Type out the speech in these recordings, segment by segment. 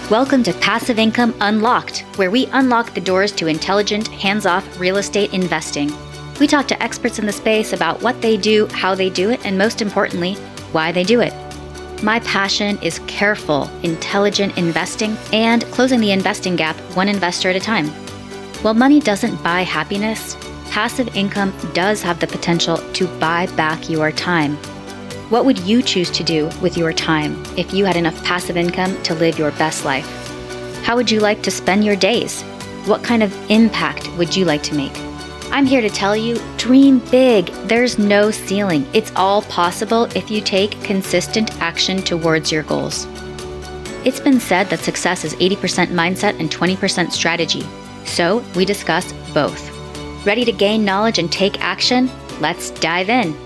Welcome to Passive Income Unlocked, where we unlock the doors to intelligent, hands-off real estate investing. We talk to experts in the space about what they do, how they do it, and most importantly, why they do it. My passion is careful, intelligent investing and closing the investing gap one investor at a time. While money doesn't buy happiness, passive income does have the potential to buy back your time. What would you choose to do with your time if you had enough passive income to live your best life? How would you like to spend your days? What kind of impact would you like to make? I'm here to tell you, dream big. There's no ceiling. It's all possible if you take consistent action towards your goals. It's been said that success is 80% mindset and 20% strategy. So we discuss both. Ready to gain knowledge and take action? Let's dive in.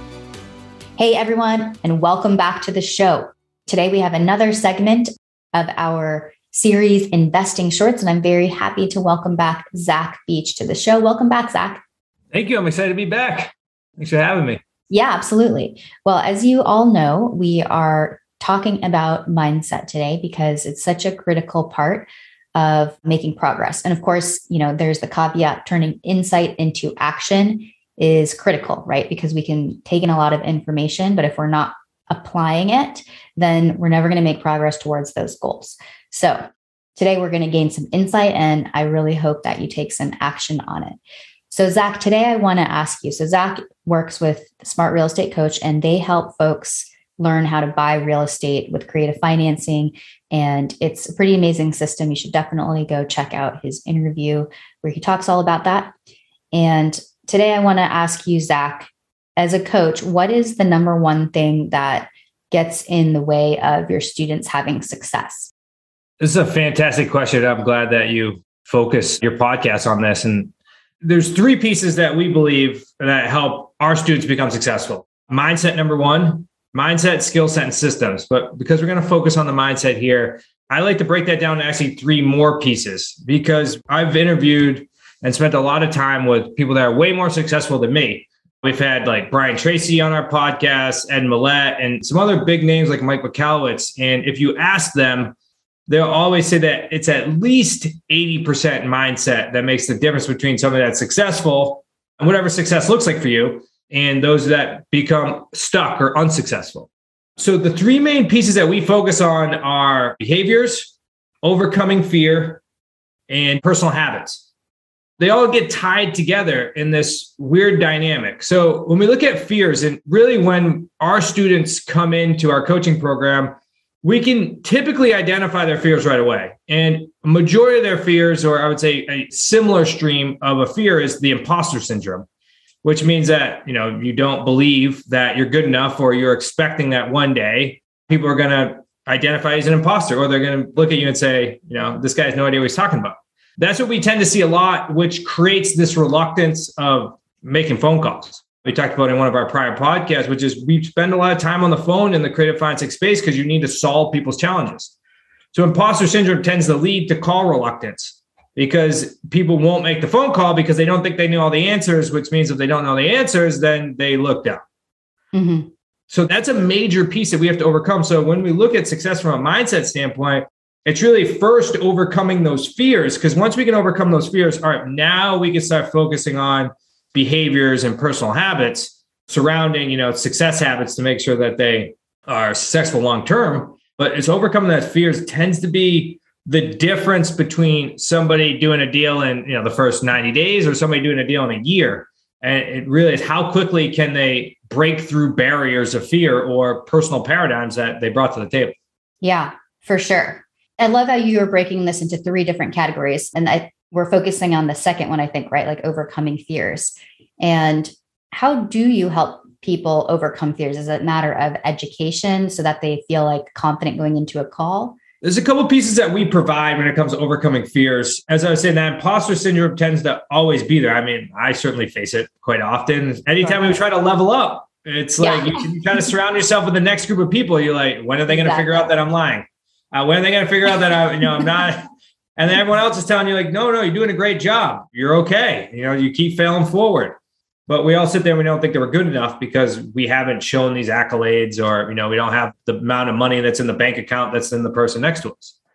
Hey everyone, and welcome back to the show. Today we have another segment of our series, Investing Shorts, and I'm very happy to welcome back Zach Beach to the show. Welcome back, Zach. Thank you. I'm excited to be back. Thanks for having me. Yeah, absolutely. Well, as you all know, we are talking about mindset today because it's such a critical part of making progress. And of course, there's the caveat, turning insight into action is critical, right? Because we can take in a lot of information, but if we're not applying it, then we're never going to make progress towards those goals. So today we're going to gain some insight, and I really hope that you take some action on it. So Zach, today I want to ask you, so Zach works with Smart Real Estate Coach, and they help folks learn how to buy real estate with creative financing. And it's a pretty amazing system. You should definitely go check out his interview where he talks all about that. And today I want to ask you, Zach, as a coach, what is the number one thing that gets in the way of your students having success? This is a fantastic question. I'm glad that you focus your podcast on this. And there's three pieces that we believe that help our students become successful. Mindset, number one, mindset, skill set, and systems. But because we're going to focus on the mindset here, I like to break that down to actually three more pieces, because I've interviewed and spent a lot of time with people that are way more successful than me. We've had like Brian Tracy on our podcast, Ed Millett, and some other big names like Mike Michalowicz. And if you ask them, they'll always say that it's at least 80% mindset that makes the difference between somebody that's successful and whatever success looks like for you, and those that become stuck or unsuccessful. So the three main pieces that we focus on are behaviors, overcoming fear, and personal habits. They all get tied together in this weird dynamic. So when we look at fears, and really when our students come into our coaching program, we can typically identify their fears right away. And a majority of their fears, or I would say a similar stream of a fear, is the imposter syndrome, which means that, you don't believe that you're good enough, or you're expecting that one day people are going to identify as an imposter, or they're going to look at you and say, this guy has no idea what he's talking about. That's what we tend to see a lot, which creates this reluctance of making phone calls. We talked about in one of our prior podcasts, which is we spend a lot of time on the phone in the creative financing space because you need to solve people's challenges. So imposter syndrome tends to lead to call reluctance, because people won't make the phone call because they don't think they know all the answers, which means if they don't know the answers, then they look down. Mm-hmm. So that's a major piece that we have to overcome. So when we look at success from a mindset standpoint, it's really first overcoming those fears, because once we can overcome those fears, all right, now we can start focusing on behaviors and personal habits surrounding, success habits to make sure that they are successful long-term. But it's overcoming that fears tends to be the difference between somebody doing a deal in, the first 90 days or somebody doing a deal in a year. And it really is how quickly can they break through barriers of fear or personal paradigms that they brought to the table. Yeah, for sure. I love how you are breaking this into three different categories. And we're focusing on the second one, I think, right? Like overcoming fears. And how do you help people overcome fears? Is it a matter of education so that they feel like confident going into a call? There's a couple pieces that we provide when it comes to overcoming fears. As I was saying, that imposter syndrome tends to always be there. I mean, I certainly face it quite often. Anytime we try to level up, it's like you try to surround yourself with the next group of people. You're like, when are they going to figure out that I'm lying? When are they going to figure out that I'm not? And then everyone else is telling you like, no, you're doing a great job. You're okay. You keep failing forward. But we all sit there and we don't think that we're good enough because we haven't shown these accolades, or, we don't have the amount of money that's in the bank account that's in the person next to us.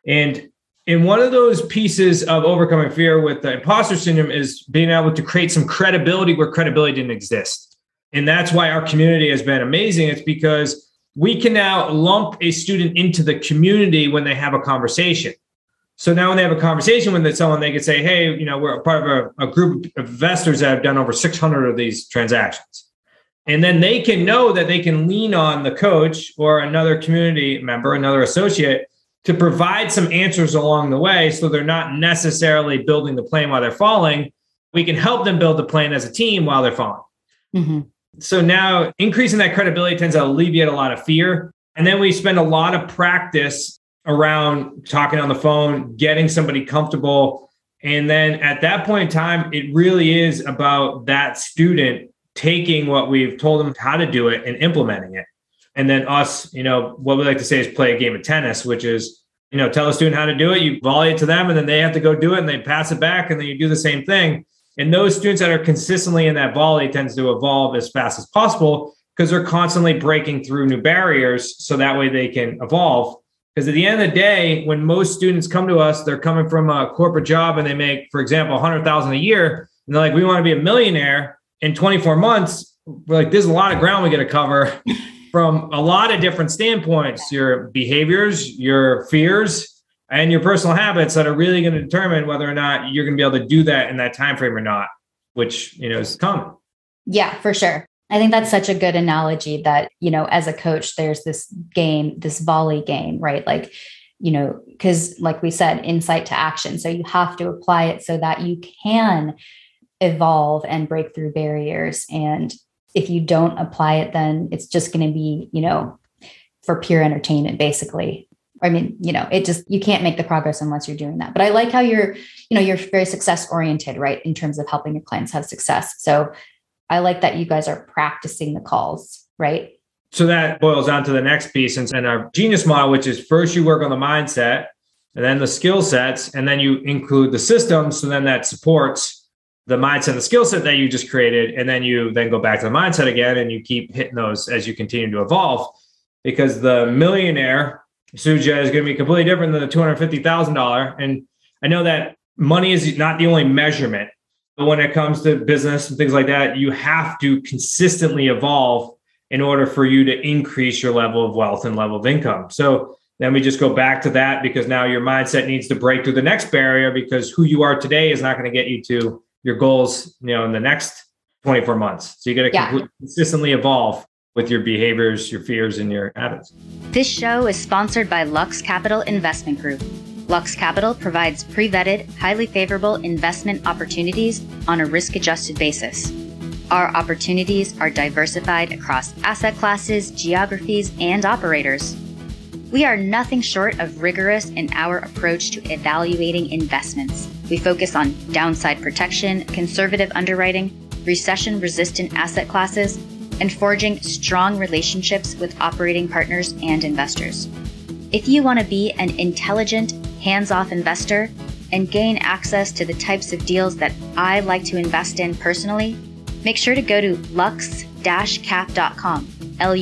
And in one of those pieces of overcoming fear with the imposter syndrome is being able to create some credibility where credibility didn't exist. And that's why our community has been amazing. It's because we can now lump a student into the community when they have a conversation. So now when they have a conversation with someone, they can say, hey, we're a part of a group of investors that have done over 600 of these transactions. And then they can know that they can lean on the coach or another community member, another associate, to provide some answers along the way. So they're not necessarily building the plane while they're falling. We can help them build the plane as a team while they're falling. Mm-hmm. So now increasing that credibility tends to alleviate a lot of fear. And then we spend a lot of practice around talking on the phone, getting somebody comfortable. And then at that point in time, it really is about that student taking what we've told them how to do it and implementing it. And then us, what we like to say is play a game of tennis, which is, tell a student how to do it, you volley it to them, and then they have to go do it and they pass it back, and then you do the same thing. And those students that are consistently in that volley tends to evolve as fast as possible because they're constantly breaking through new barriers so that way they can evolve. Because at the end of the day, when most students come to us, they're coming from a corporate job and they make, for example, $100,000 a year. And they're like, we want to be a millionaire in 24 months. We're like, there's a lot of ground we got to cover from a lot of different standpoints, your behaviors, your fears, and your personal habits that are really going to determine whether or not you're going to be able to do that in that time frame or not, which, is common. Yeah, for sure. I think that's such a good analogy that, as a coach, there's this game, this volley game, right? Like, because like we said, insight to action. So you have to apply it so that you can evolve and break through barriers. And if you don't apply it, then it's just going to be, for pure entertainment, basically. I mean, you can't make the progress unless you're doing that. But I like how you're very success oriented, right? In terms of helping your clients have success. So I like that you guys are practicing the calls, right? So that boils down to the next piece and our genius model, which is first you work on the mindset and then the skill sets, and then you include the systems. So then that supports the mindset, the skill set that you just created. And then you then go back to the mindset again, and you keep hitting those as you continue to evolve, because the millionaire Suja is going to be completely different than the $250,000. And I know that money is not the only measurement, but when it comes to business and things like that, you have to consistently evolve in order for you to increase your level of wealth and level of income. So then we just go back to that, because now your mindset needs to break through the next barrier, because who you are today is not going to get you to your goals, in the next 24 months. So you got to consistently evolve with your behaviors, your fears, and your habits. This show is sponsored by Lux Capital Investment Group. Lux Capital provides pre-vetted, highly favorable investment opportunities on a risk-adjusted basis. Our opportunities are diversified across asset classes, geographies, and operators. We are nothing short of rigorous in our approach to evaluating investments. We focus on downside protection, conservative underwriting, recession-resistant asset classes, and forging strong relationships with operating partners and investors. If you want to be an intelligent, hands-off investor and gain access to the types of deals that I like to invest in personally, make sure to go to lux-cap.com,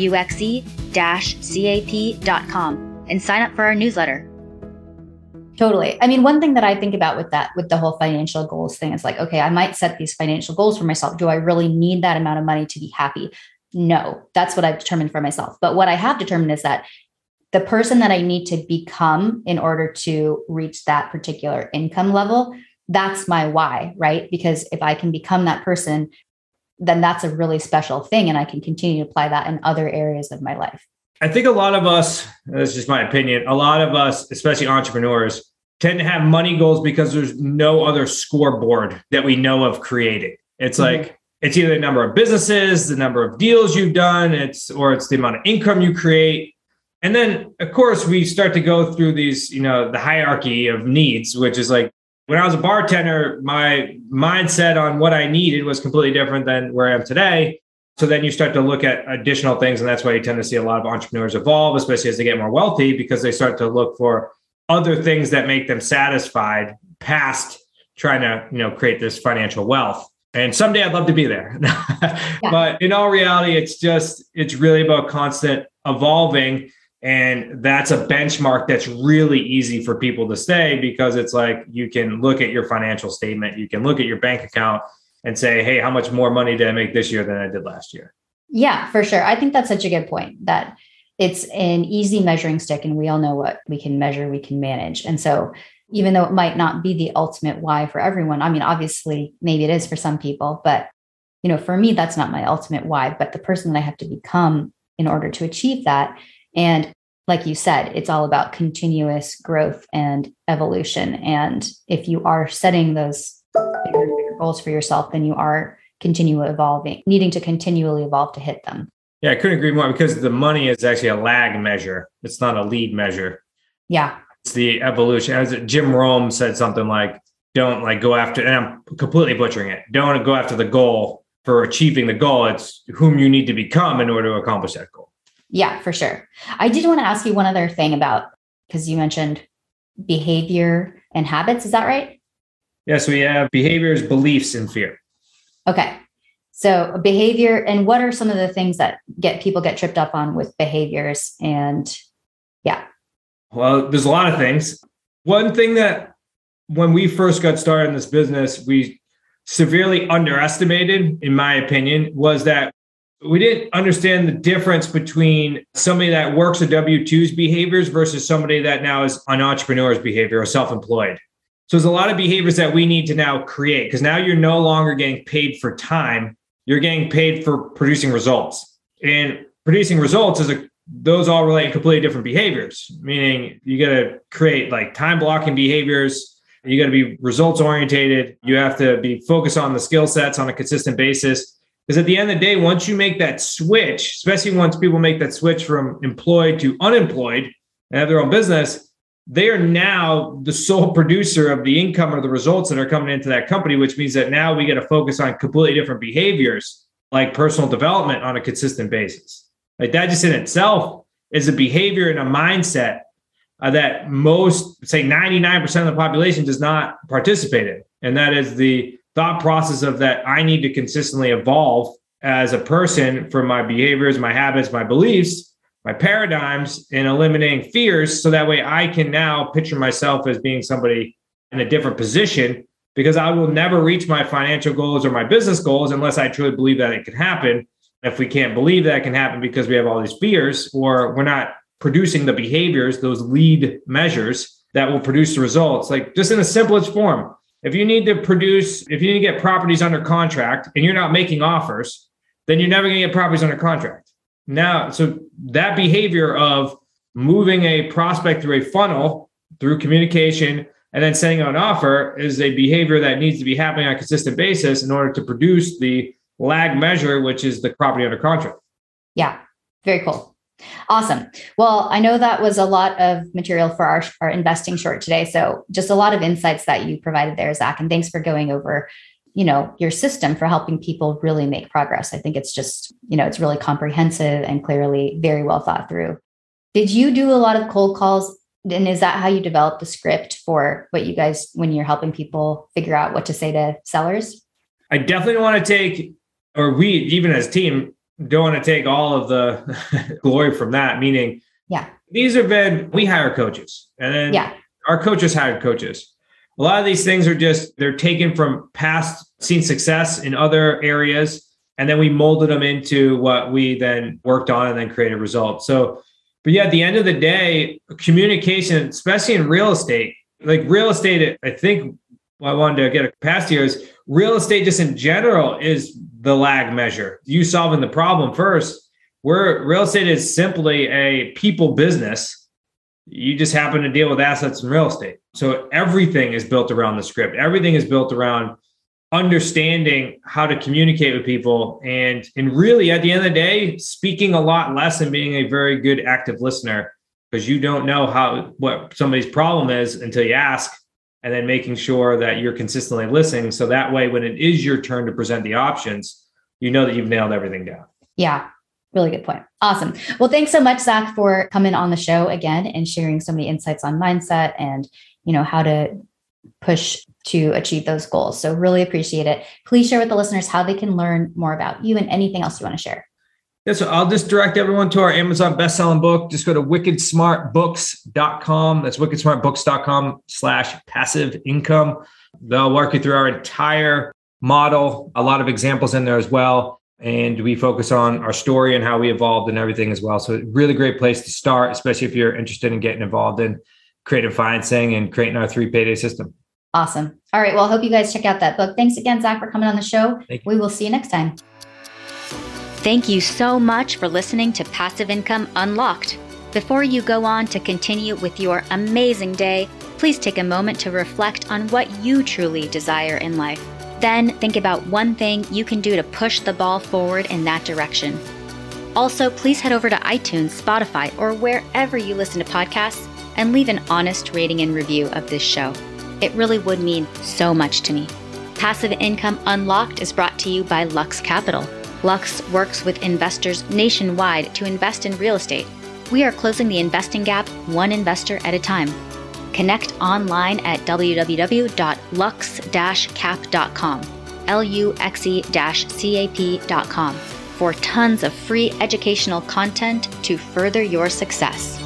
LUXE-CAP.com, and sign up for our newsletter. Totally. I mean, one thing that I think about with the whole financial goals thing is like, okay, I might set these financial goals for myself. Do I really need that amount of money to be happy? No, that's what I've determined for myself. But what I have determined is that the person that I need to become in order to reach that particular income level, that's my why, right? Because if I can become that person, then that's a really special thing. And I can continue to apply that in other areas of my life. I think a lot of us, that's just my opinion, a lot of us, especially entrepreneurs, tend to have money goals because there's no other scoreboard that we know of created. It's like, it's either the number of businesses, the number of deals you've done, it's the amount of income you create. And then, of course, we start to go through these, the hierarchy of needs, which is like, when I was a bartender, my mindset on what I needed was completely different than where I am today. So then you start to look at additional things. And that's why you tend to see a lot of entrepreneurs evolve, especially as they get more wealthy, because they start to look for other things that make them satisfied past trying to, create this financial wealth. And someday I'd love to be there. But in all reality, it's really about constant evolving. And that's a benchmark that's really easy for people to stay, because it's like you can look at your financial statement, you can look at your bank account and say, hey, how much more money did I make this year than I did last year? Yeah, for sure. I think that's such a good point, that it's an easy measuring stick, and we all know what we can measure, we can manage. And so even though it might not be the ultimate why for everyone, I mean, obviously, maybe it is for some people, but for me, that's not my ultimate why, but the person that I have to become in order to achieve that. And like you said, it's all about continuous growth and evolution. And if you are setting those bigger goals for yourself, then you are continually evolving, needing to continually evolve to hit them. Yeah, I couldn't agree more, because the money is actually a lag measure. It's not a lead measure. Yeah. It's the evolution. As Jim Rome said something like, don't like go after, and I'm completely butchering it, don't go after the goal for achieving the goal. It's whom you need to become in order to accomplish that goal. Yeah, for sure. I did want to ask you one other thing about, because you mentioned behavior and habits. Is that right? Yes, we have behaviors, beliefs, and fear. Okay. So behavior, and what are some of the things that people get tripped up on with behaviors? And yeah. Well, there's a lot of things. One thing that when we first got started in this business, we severely underestimated, in my opinion, was that we didn't understand the difference between somebody that works a W-2's behaviors versus somebody that now is an entrepreneur's behavior or self-employed. So there's a lot of behaviors that we need to now create, because now you're no longer getting paid for time. You're getting paid for producing results. And producing results those all relate to completely different behaviors, meaning you got to create like time blocking behaviors. You got to be results orientated. You have to be focused on the skill sets on a consistent basis. Because at the end of the day, once you make that switch, especially once people make that switch from employed to unemployed and have their own business, they are now the sole producer of the income or the results that are coming into that company, which means that now we got to focus on completely different behaviors, like personal development on a consistent basis. Like that just in itself is a behavior and a mindset that most, say 99% of the population does not participate in. And that is the thought process of that I need to consistently evolve as a person for my behaviors, my habits, my beliefs, my paradigms, and eliminating fears. So that way I can now picture myself as being somebody in a different position, because I will never reach my financial goals or my business goals unless I truly believe that it can happen. If we can't believe that it can happen because we have all these fears, or we're not producing the behaviors, those lead measures that will produce the results, like just in the simplest form. If you need to get properties under contract and you're not making offers, then you're never going to get properties under contract. Now, so that behavior of moving a prospect through a funnel, through communication, and then sending out an offer is a behavior that needs to be happening on a consistent basis in order to produce the lag measure, which is the property under contract. Yeah, very cool. Awesome. Well, I know that was a lot of material for our investing short today. So just a lot of insights that you provided there, Zach. And thanks for going over, your system for helping people really make progress. I think it's just, it's really comprehensive and clearly very well thought through. Did you do a lot of cold calls? And is that how you develop the script for what you guys, when you're helping people figure out what to say to sellers? I definitely don't want to take, or we, even as a team, don't want to take all of the glory from that. Meaning, we hire coaches, and then our coaches hire coaches. A lot of these things are they're taken from past seen success in other areas, and then we molded them into what we then worked on and then created results. So, but yeah, at the end of the day, communication, especially in real estate, I think what I wanted to get past here is real estate just in general is the lag measure. You solving the problem first. Where real estate is simply a people business. You just happen to deal with assets in real estate. So everything is built around the script. Everything is built around understanding how to communicate with people. And really, at the end of the day, speaking a lot less and being a very good active listener, because you don't know what somebody's problem is until you ask, and then making sure that you're consistently listening. So that way, when it is your turn to present the options, you know that you've nailed everything down. Yeah. Really good point. Awesome. Well, thanks so much, Zach, for coming on the show again and sharing so many insights on mindset and, how to push to achieve those goals. So really appreciate it. Please share with the listeners how they can learn more about you and anything else you want to share. Yeah, so I'll just direct everyone to our Amazon best-selling book. Just go to wickedsmartbooks.com. That's wickedsmartbooks.com/passive income. They'll walk you through our entire model, a lot of examples in there as well. And we focus on our story and how we evolved and everything as well. So really great place to start, especially if you're interested in getting involved in creative financing and creating our 3 payday system. Awesome. All right. Well, I hope you guys check out that book. Thanks again, Zach, for coming on the show. We will see you next time. Thank you so much for listening to Passive Income Unlocked. Before you go on to continue with your amazing day, please take a moment to reflect on what you truly desire in life. Then think about one thing you can do to push the ball forward in that direction. Also, please head over to iTunes, Spotify, or wherever you listen to podcasts and leave an honest rating and review of this show. It really would mean so much to me. Passive Income Unlocked is brought to you by Lux Capital. Lux works with investors nationwide to invest in real estate. We are closing the investing gap one investor at a time. Connect online at www.lux-cap.com, luxe-cap.com, for tons of free educational content to further your success.